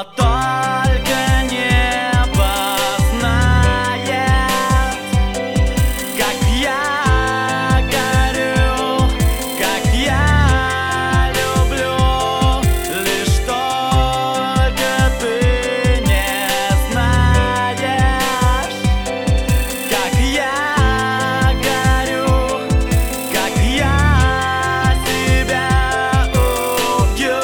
только небо знает, как я горю, как я люблю. Лишь только ты не знаешь, как я горю, как я себя убью.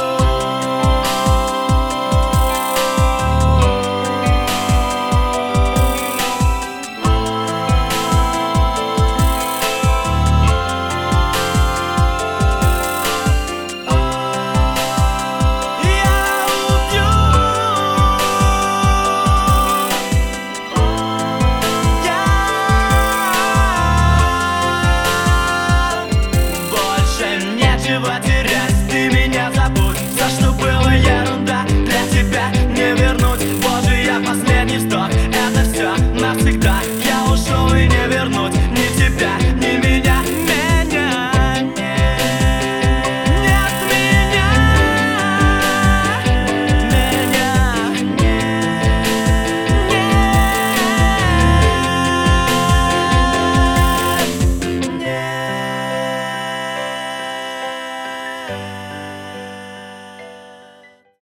Нечего терять, ты меня забудь. Все, что было ерунда, для тебя не вернуть. Боже, я последний вздох, это все навсегда. Я ушел и не вернуть ни тебя, ни меня. Меня нет, нет меня. Меня нет, нет.